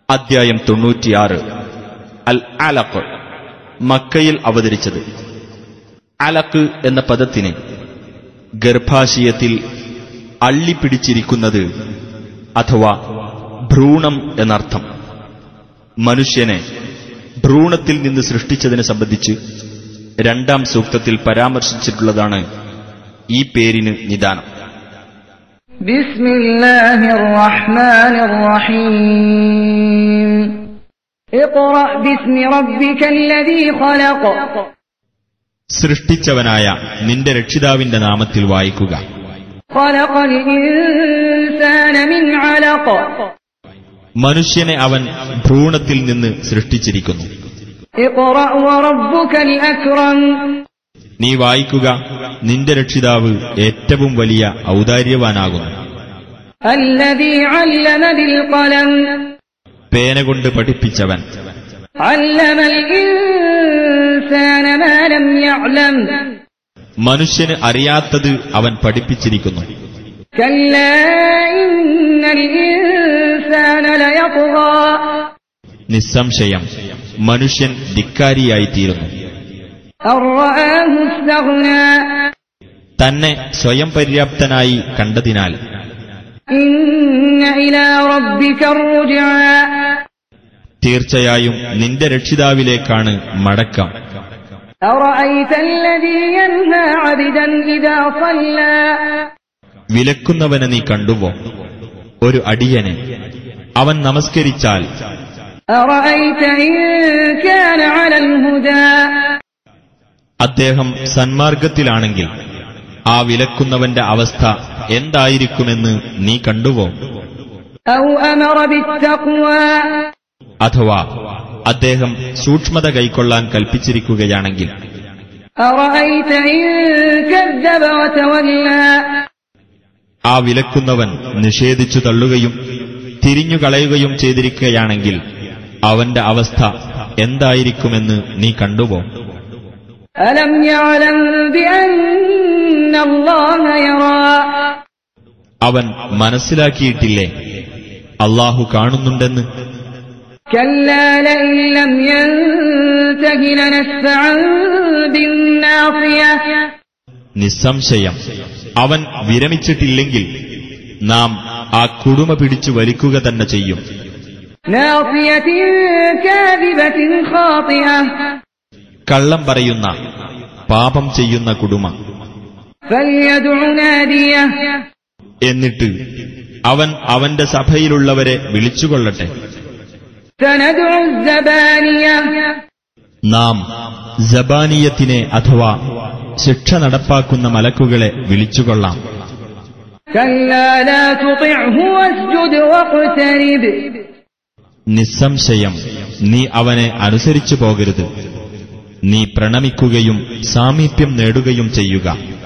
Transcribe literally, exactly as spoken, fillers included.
അദ്ധ്യായം തൊണ്ണൂറ്റിയാറ്. അൽ അലഖ്, മക്കയിൽ അവതരിച്ചത്. അലഖ് എന്ന പദത്തിന് ഗർഭാശയത്തിൽ അള്ളിപ്പിടിച്ചിരിക്കുന്നത് അഥവാ ഭ്രൂണം എന്നർത്ഥം. മനുഷ്യനെ ഭ്രൂണത്തിൽ നിന്ന് സൃഷ്ടിച്ചതിനെ സംബന്ധിച്ച് രണ്ടാം സൂക്തത്തിൽ പരാമർശിച്ചിട്ടുള്ളതാണ് ഈ പേരിന് നിദാനം. ബിസ്മില്ലാഹിർ റഹ്മാനിർ റഹീം. ഇഖ്റ ബിസ്മി റബ്ബികല്ലദീ ഖലഖ്. സൃഷ്ടിച്ചവനായ നിന്റെ രക്ഷിതാവിന്റെ നാമത്തിൽ വായിക്കുക. ഖലഖൽ ഇൻസാന മിൻ അലഖ്. മനുഷ്യനെ അവൻ ഭ്രൂണത്തിൽ നിന്ന് സൃഷ്ടിച്ചിരിക്കുന്നു. ഇഖ്റ വറബ്ബുകൽ അക്രം. നീ വായിക്കുക, നിന്റെ രക്ഷിതാവ് ഏറ്റവും വലിയ ഔദാര്യവാനാകുന്നു. അല്ലദീ അല്ലമ ബിൽ ഖലം. പേന കൊണ്ട് പഠിപ്പിച്ചവൻ. അല്ലമൽ ഇൻസാന മാ ലം യഅലം. മനുഷ്യന് അറിയാത്തത് അവൻ പഠിപ്പിച്ചിരിക്കുന്നു. കല്ലാ ഇന്നൽ ഇൻസാന ലയത്ഗാ. നിസ്സംശയം മനുഷ്യൻ ധിക്കാരിയായിത്തീരുന്നു. അർറആഹു ഇസ്തഗ്നാ. തന്നെ സ്വയം പര്യാപ്തനായി കണ്ടതിനാൽ. ഇന്ന ഇലാ റബ്ബിക റുജ്ആ. തീർച്ചയായും നിന്റെ രക്ഷിതാവിലേക്കാണ് മടക്കം. അറഅയ്തല്ലദീ യൻഹാ അബ്ദൻ ഇദാ സല്ലാ. വിലക്കുന്നവനെ നീ കണ്ടുവോ? ഒരു അടിയനെ അവൻ നമസ്കരിച്ചാൽ. അറഅയ്ത ഇൻ കാന അലൽ ഹുദാ. അദ്ദേഹം സന്മാർഗത്തിലാണെങ്കിൽ ആ വിലക്കുന്നവന്റെ അവസ്ഥ എന്തായിരിക്കുമെന്ന് നീ കണ്ടുവോ? ഔ അമറ ബിത്തഖ്വാ. അഥവാ അദ്ദേഹം സൂക്ഷ്മത കൈക്കൊള്ളാൻ കൽപ്പിച്ചിരിക്കുകയാണെങ്കിൽ. അറഅയ്ത ഇൻ കദ്ദബ വതവല്ലാ. ആ വിലക്കുന്നവൻ നിഷേധിച്ചു തള്ളുകയും തിരിഞ്ഞുകളയുകയും ചെയ്തിരിക്കുകയാണെങ്കിൽ അവന്റെ അവസ്ഥ എന്തായിരിക്കുമെന്ന് നീ കണ്ടുവോ? അലം യഅലം ബിഅന്ന അല്ലാഹ യറാ. അവൻ മനസ്സിലാക്കിയിട്ടില്ലേ അല്ലാഹു കാണുന്നുണ്ടെന്ന്? കല്ലാ ലഇൻ ലം യൻതഹി ലനസ്ഫഅൻ ബിന്നാസിയ. നിസ്സംശയം അവൻ വിരമിച്ചിട്ടില്ലെങ്കിൽ നാം ആ കുടുമ പിടിച്ചു വലിക്കുക തന്നെ ചെയ്യും. നാസിയത്തിൻ കാദിബത്തിൻ ഖാതിഅ. കള്ളം പറയുന്ന, പാപം ചെയ്യുന്ന കുടുമ. ഫൽയദ്ഉ നാദിയ. എന്നിട്ട് അവൻ അവന്റെ സഭയിലുള്ളവരെ വിളിച്ചുകൊള്ളട്ടെ. സനദ്ഉ സബാനിയ. നാം സബാനിയത്തിനെ അഥവാ ശിക്ഷ നടപ്പാക്കുന്ന മലക്കുകളെ വിളിച്ചുകൊള്ളാം. കല്ലാ ലാ തുതിഅഹു വസ്ജുദ് വഖ്തരിബ്. നിസ്സംശയം നീ അവനെ അനുസരിച്ചു പോകരുത്. നീ പ്രണമിക്കുകയും സാമീപ്യം നേടുകയും ചെയ്യുക.